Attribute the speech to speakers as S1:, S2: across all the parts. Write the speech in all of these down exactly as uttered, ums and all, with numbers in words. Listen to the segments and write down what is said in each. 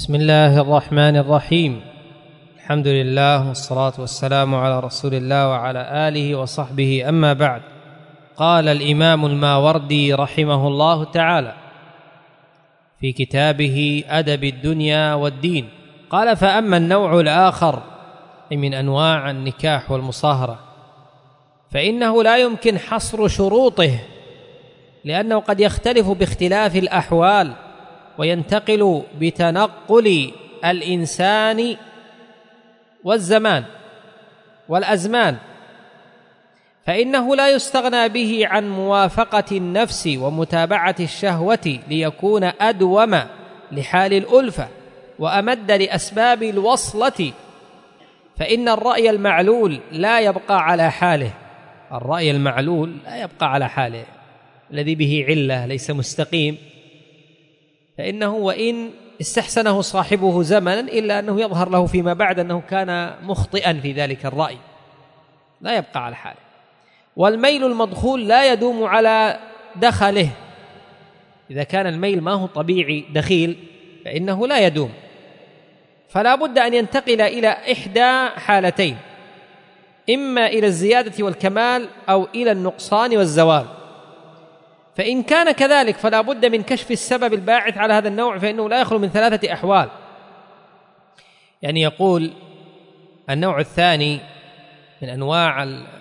S1: بسم الله الرحمن الرحيم. الحمد لله والصلاة والسلام على رسول الله وعلى آله وصحبه، أما بعد. قال الإمام الماوردي رحمه الله تعالى في كتابه أدب الدنيا والدين، قال: فأما النوع الآخر من أنواع النكاح والمصاهرة فإنه لا يمكن حصر شروطه، لأنه قد يختلف باختلاف الأحوال وينتقل بتنقل الإنسان والزمان والأزمان، فإنه لا يستغنى به عن موافقة النفس ومتابعة الشهوة ليكون أدوم لحال الألفة وأمد لأسباب الوصلة، فإن الرأي المعلول لا يبقى على حاله. الرأي المعلول لا يبقى على حاله، الذي به علة ليس مستقيم، فإنه وإن استحسنه صاحبه زمنا إلا أنه يظهر له فيما بعد أنه كان مخطئا في ذلك الرأي، لا يبقى على حاله. والميل المدخول لا يدوم على دخله، إذا كان الميل ما هو طبيعي دخيل فإنه لا يدوم، فلا بد أن ينتقل إلى إحدى حالتين، إما إلى الزيادة والكمال أو إلى النقصان والزوال. فإن كان كذلك فلا بد من كشف السبب الباعث على هذا النوع، فإنه لا يخلو من ثلاثة أحوال. يعني يقول النوع الثاني من أنواع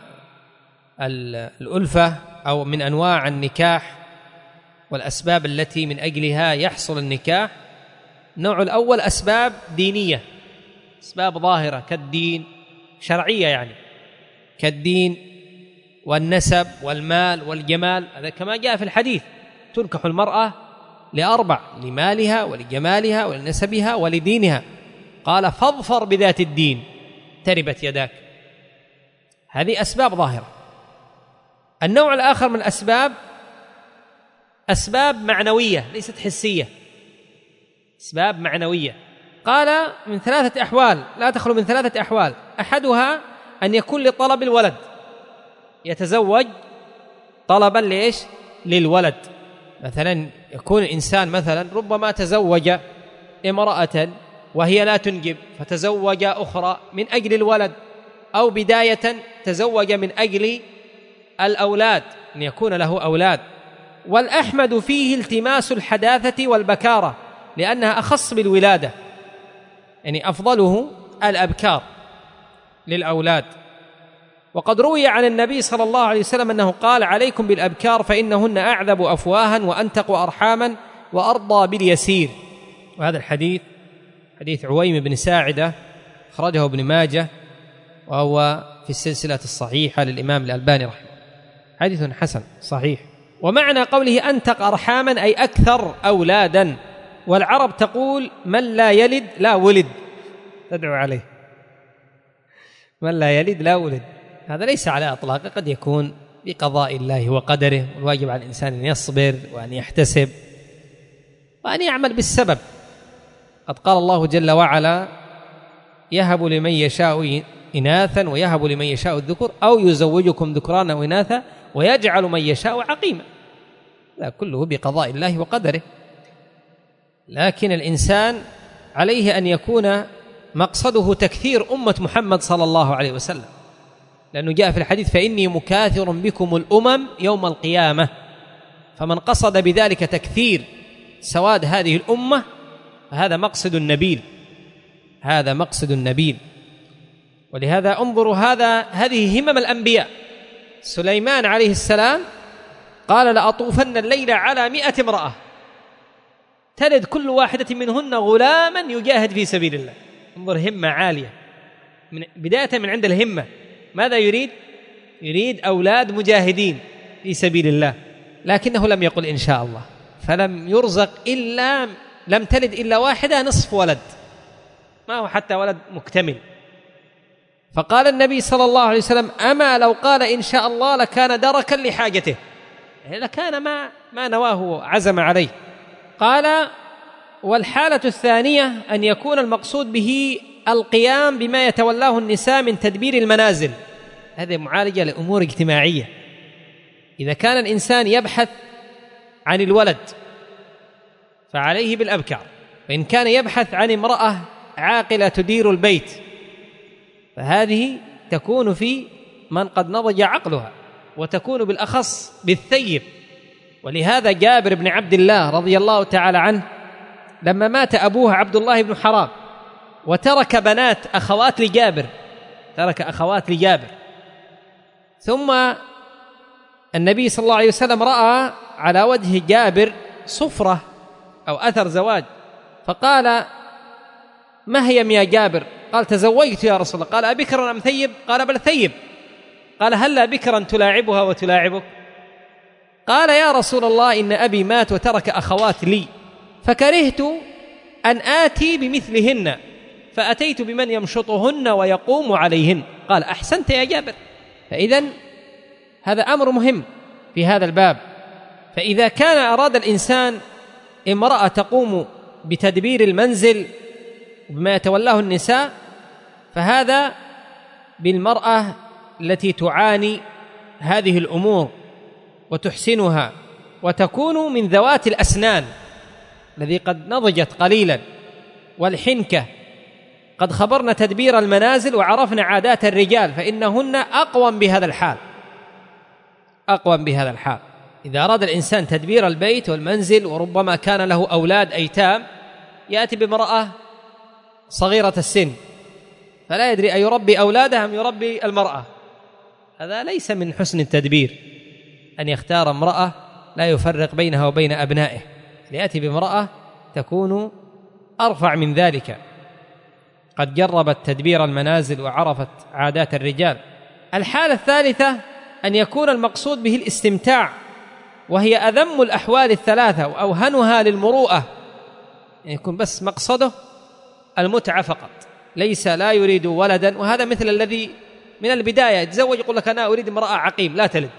S1: الألفة أو من أنواع النكاح والأسباب التي من أجلها يحصل النكاح، النوع الأول أسباب دينية، أسباب ظاهرة كالدين، شرعية يعني، كالدين والنسب والمال والجمال. هذا كما جاء في الحديث: تنكح المرأة لأربع: لمالها ولجمالها ولنسبها ولدينها. قال: فاظفر بذات الدين تربت يداك. هذه أسباب ظاهرة. النوع الآخر من الأسباب أسباب معنوية ليست حسية، أسباب معنوية. قال: من ثلاثة أحوال، لا تخلو من ثلاثة أحوال. أحدها أن يكون لطلب الولد، يتزوج طلبا ليش؟ للولد. مثلا يكون الإنسان مثلا ربما تزوج امرأة وهي لا تنجب فتزوج أخرى من أجل الولد، أو بداية تزوج من أجل الأولاد، أن يكون له أولاد. والأحمد فيه التماس الحداثة والبكارة، لأنها أخص بالولادة، يعني أفضله الأبكار للأولاد. وقد روي عن النبي صلى الله عليه وسلم أنه قال: عليكم بالأبكار فإنهن أعذب أفواها وأنتق أرحاما وأرضى باليسير. وهذا الحديث حديث عويم بن ساعدة، أخرجه ابن ماجه، وهو في السلسلة الصحيحة للإمام الألباني رحمه الله، حديث حسن صحيح. ومعنى قوله أنتق أرحاما أي أكثر أولادا. والعرب تقول: من لا يلد لا ولد، تدعو عليه، من لا يلد لا ولد. هذا ليس على أطلاقه، قد يكون بقضاء الله وقدره، والواجب على الإنسان أن يصبر وأن يحتسب وأن يعمل بالسبب. قد قال الله جل وعلا: يهب لمن يشاء إناثا ويهب لمن يشاء الذكر أو يزوجكم ذكرانا وإناثا ويجعل من يشاء عقيما. لا، كله بقضاء الله وقدره. لكن الإنسان عليه أن يكون مقصده تكثير أمة محمد صلى الله عليه وسلم، لأنه جاء في الحديث: فإني مكاثر بكم الأمم يوم القيامة. فمن قصد بذلك تكثير سواد هذه الأمة فهذا مقصد نبيل، هذا مقصد نبيل. ولهذا انظروا هذا هذه همم الأنبياء. سليمان عليه السلام قال: لأطوفن الليل على مئة امرأة تلد كل واحدة منهن غلاما يجاهد في سبيل الله. انظر، همة عالية من بداية من عند الهمة. ماذا يريد؟ يريد أولاد مجاهدين في سبيل الله، لكنه لم يقل إن شاء الله، فلم يرزق إلا لم تلد إلا واحدة نصف ولد، ما هو حتى ولد مكتمل. فقال النبي صلى الله عليه وسلم: أما لو قال إن شاء الله لكان دركا لحاجته، لكان ما ما نواه عزم عليه. قال: والحالة الثانية أن يكون المقصود به القيام بما يتولاه النساء من تدبير المنازل، هذه معالجة لأمور اجتماعية. إذا كان الإنسان يبحث عن الولد فعليه بالأبكار، وإن كان يبحث عن امرأة عاقلة تدير البيت فهذه تكون في من قد نضج عقلها، وتكون بالأخص بالثيب. ولهذا جابر بن عبد الله رضي الله تعالى عنه لما مات أبوه عبد الله بن حرام وترك بنات أخوات لجابر ترك أخوات لجابر ثم النبي صلى الله عليه وسلم رأى على وجه جابر صفرة أو أثر زواج، فقال: ما هي يا جابر؟ قال: تزوجت يا رسول الله. قال: أبكرا أم ثيب؟ قال: بل ثيب. قال: هلا بكرا تلاعبها وتلاعبك؟ قال: يا رسول الله إن أبي مات وترك أخوات لي فكرهت أن آتي بمثلهن فأتيت بمن يمشطهن ويقوم عليهن. قال: أحسنت يا جابر. فإذن هذا أمر مهم في هذا الباب. فإذا كان أراد الإنسان امرأة تقوم بتدبير المنزل بما يتولاه النساء فهذا بالمرأة التي تعاني هذه الأمور وتحسنها وتكون من ذوات الأسنان الذي قد نضجت قليلا والحنكة، قد خبرنا تدبير المنازل وعرفنا عادات الرجال فإنهن أقوم بهذا الحال أقوم بهذا الحال. إذا أراد الإنسان تدبير البيت والمنزل وربما كان له أولاد أيتام يأتي بامرأة صغيرة السن فلا يدري أيربي أولاده أم يربي المرأة، هذا ليس من حسن التدبير أن يختار امرأة لا يفرق بينها وبين أبنائه، ليأتي بامرأة تكون أرفع من ذلك قد جربت تدبير المنازل وعرفت عادات الرجال. الحالة الثالثة أن يكون المقصود به الاستمتاع، وهي أذم الأحوال الثلاثة وأوهنها للمروءة، يعني يكون بس مقصده المتعة فقط، ليس لا يريد ولدا. وهذا مثل الذي من البداية يتزوج يقول لك أنا أريد امرأة عقيم لا تلد،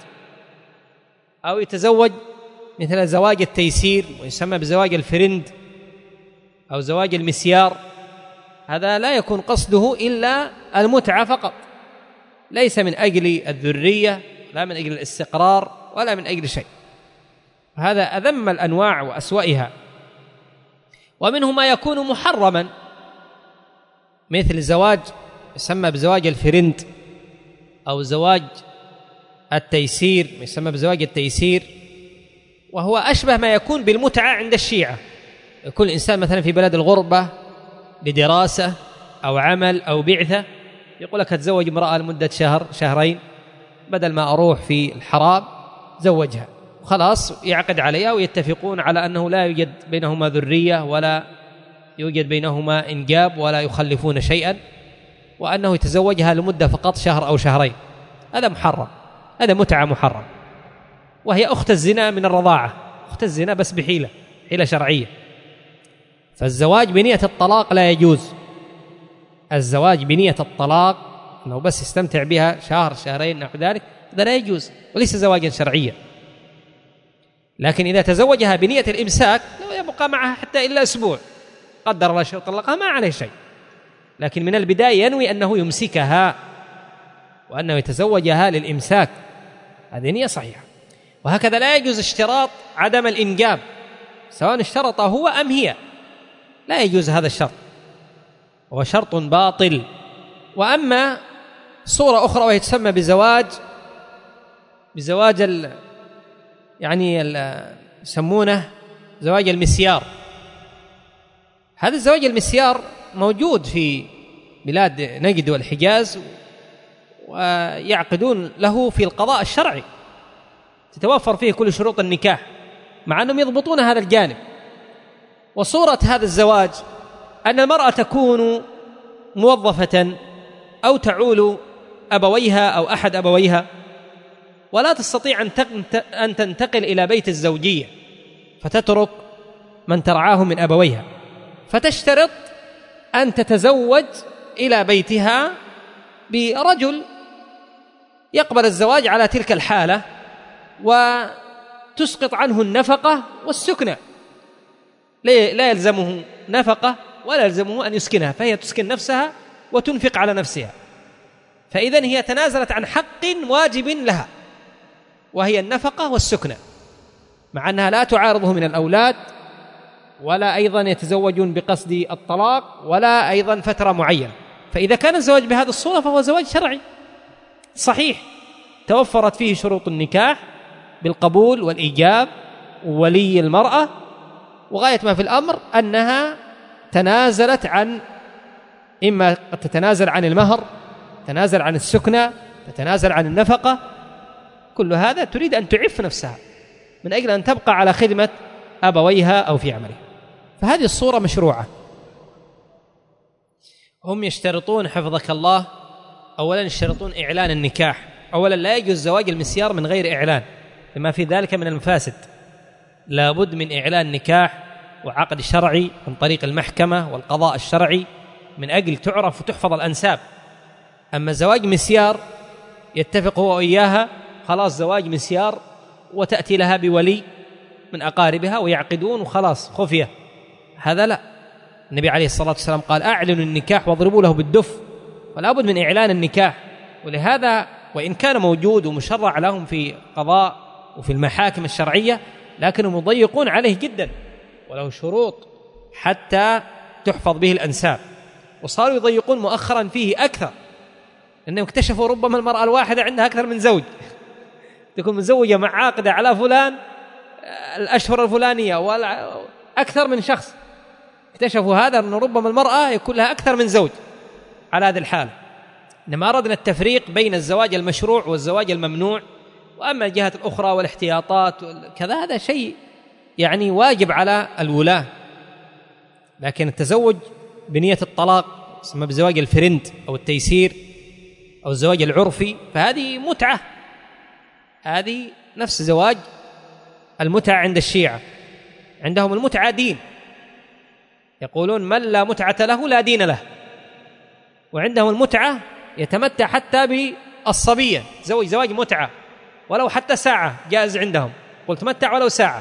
S1: أو يتزوج مثل زواج التيسير ويسمى بزواج الفرند أو زواج المسيار، هذا لا يكون قصده إلا المتعة فقط، ليس من أجل الذرية لا من أجل الاستقرار ولا من أجل شيء. هذا أذم الأنواع وأسوأها. ومنه ما يكون محرما مثل زواج يسمى بزواج الفرند أو زواج التيسير يسمى بزواج التيسير، وهو أشبه ما يكون بالمتعة عند الشيعة. يكون الإنسان مثلا في بلد الغربة لدراسة أو عمل أو بعثة يقول لك أتزوج امرأة لمدة شهر شهرين بدل ما أروح في الحرام زوجها وخلاص، يعقد عليها ويتفقون على أنه لا يوجد بينهما ذرية ولا يوجد بينهما إنجاب ولا يخلفون شيئا، وأنه يتزوجها لمدة فقط شهر أو شهرين. هذا محرم، هذا متعة محرم، وهي أخت الزنا من الرضاعة، أخت الزنا بس بحيلة حيلة شرعية. فالزواج بنية الطلاق لا يجوز، الزواج بنية الطلاق أنه بس يستمتع بها شهر شهرين نحو ذلك هذا لا يجوز وليس زواجا شرعيا. لكن إذا تزوجها بنية الإمساك لو يبقى معها حتى إلا أسبوع قدر الله شيء طلقها ما عليه شيء، لكن من البداية ينوي أنه يمسكها وأنه يتزوجها للإمساك، هذه نية صحيحة. وهكذا لا يجوز اشتراط عدم الإنجاب سواء اشترطه هو أم هي، لا يجوز هذا الشرط، هو شرط باطل. وأما صورة أخرى وهي تسمى بزواج بزواج ال يعني ال يسمونه زواج المسيار. هذا الزواج المسيار موجود في بلاد نجد والحجاز ويعقدون له في القضاء الشرعي، تتوفر فيه كل شروط النكاح مع أنهم يضبطون هذا الجانب. وصورة هذا الزواج أن المرأة تكون موظفة أو تعول أبويها أو أحد أبويها ولا تستطيع أن تنتقل إلى بيت الزوجية فتترك من ترعاه من أبويها، فتشترط أن تتزوج إلى بيتها برجل يقبل الزواج على تلك الحالة وتسقط عنه النفقة والسكنة، لا يلزمه نفقة ولا يلزمه أن يسكنها، فهي تسكن نفسها وتنفق على نفسها. فإذن هي تنازلت عن حق واجب لها وهي النفقة والسكنة، مع أنها لا تعارضه من الأولاد ولا أيضا يتزوجون بقصد الطلاق، ولا أيضا فترة معينة. فإذا كان الزواج بهذه الصورة فهو زواج شرعي صحيح، توفرت فيه شروط النكاح بالقبول والإيجاب وولي المرأة، وغاية ما في الأمر أنها تنازلت عن، إما قد تتنازل عن المهر، تتنازل عن السكنة، تتنازل عن النفقة، كل هذا تريد أن تعف نفسها من أجل أن تبقى على خدمة أبويها أو في عملها. فهذه الصورة مشروعة. هم يشترطون حفظك الله، أولا يشترطون إعلان النكاح. أولا لا يجوز زواج المسيار من غير إعلان لما في ذلك من المفاسد، لابد من إعلان نكاح وعقد شرعي من طريق المحكمة والقضاء الشرعي من أجل تعرف وتحفظ الأنساب. أما زواج مسيار يتفق هو وإياها، خلاص زواج مسيار، وتأتي لها بولي من أقاربها ويعقدون وخلاص خفية، هذا لا. النبي عليه الصلاة والسلام قال أعلنوا النكاح واضربوا له بالدف، ولا بد من إعلان النكاح. ولهذا وإن كان موجود ومشرع لهم في قضاء وفي المحاكم الشرعية، لكنهم يضيقون عليه جدا، وله شروط حتى تحفظ به الأنساب، وصاروا يضيقون مؤخرا فيه أكثر، لأنهم اكتشفوا ربما المرأة الواحدة عندها أكثر من زوج، تكون مزوجة مع عاقدة على فلان الأشهر الفلانية وأكثر من شخص، اكتشفوا هذا أن ربما المرأة يكون لها أكثر من زوج. على هذه الحال إنما أردنا التفريق بين الزواج المشروع والزواج الممنوع، وأما الجهة الأخرى والاحتياطات كذا هذا شيء يعني واجب على الولاة. لكن التزوج بنية الطلاق يسمى بزواج الفرند أو التيسير أو الزواج العرفي، فهذه متعة، هذه نفس زواج المتعة عند الشيعة. عندهم المتعة دين، يقولون من لا متعة له لا دين له. وعندهم المتعة يتمتع حتى بالصبية، زوج زواج متعة ولو حتى ساعة جائز عندهم، قلت تمتع ولو ساعة،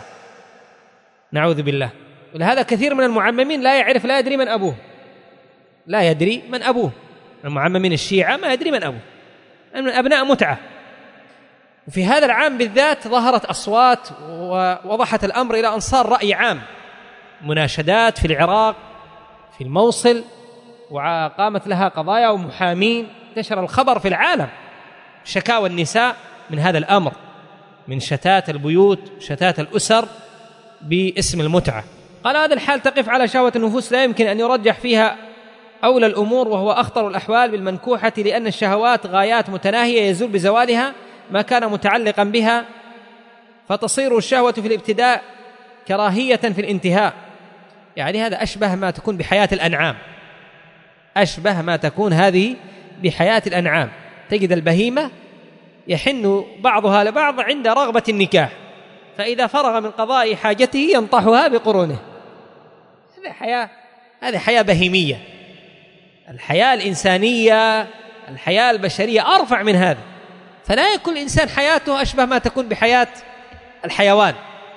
S1: نعوذ بالله. ولهذا كثير من المعممين لا يعرف، لا يدري من أبوه، لا يدري من أبوه. المعممين الشيعة ما يدري من أبوه، من أبناء متعة. وفي هذا العام بالذات ظهرت أصوات ووضحت الأمر إلى أن صار رأي عام، مناشدات في العراق في الموصل، وقامت لها قضايا ومحامين، انتشر الخبر في العالم، شكاوى النساء من هذا الأمر، من شتات البيوت شتات الأسر باسم المتعة. قال هذا الحال تقف على شهوة النفوس، لا يمكن أن يرجح فيها أولى الأمور وهو أخطر الأحوال بالمنكوحة، لأن الشهوات غايات متناهية يزول بزوالها ما كان متعلقا بها، فتصير الشهوة في الابتداء كراهية في الانتهاء. يعني هذا أشبه ما تكون بحياة الأنعام، أشبه ما تكون هذه بحياة الأنعام. تجد البهيمة يحن بعضها لبعض عند رغبة النكاح، فإذا فرغ من قضاء حاجته ينطحها بقرونه. هذه حياة، هذه حياة بهيمية. الحياة الإنسانية، الحياة البشرية أرفع من هذا. فلا يكون الإنسان حياته أشبه ما تكون بحياة الحيوان.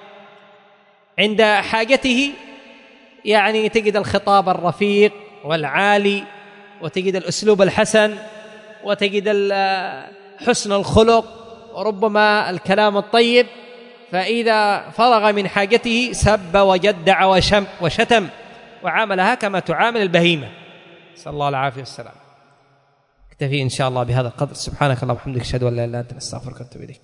S1: عند حاجته يعني تجد الخطاب الرفيق والعالي، وتجد الأسلوب الحسن، وتجد حسن الخلق، وربما الكلام الطيب. فإذا فرغ من حاجته سب وجدع وشم وشتم وعاملها كما تعامل البهيمة، صلى الله العافية والسلام. اكتفي إن شاء الله بهذا القدر. سبحانك اللهم وبحمدك، أشهد أن لا إله إلا أنت، نستغفرك ونتوب إليك.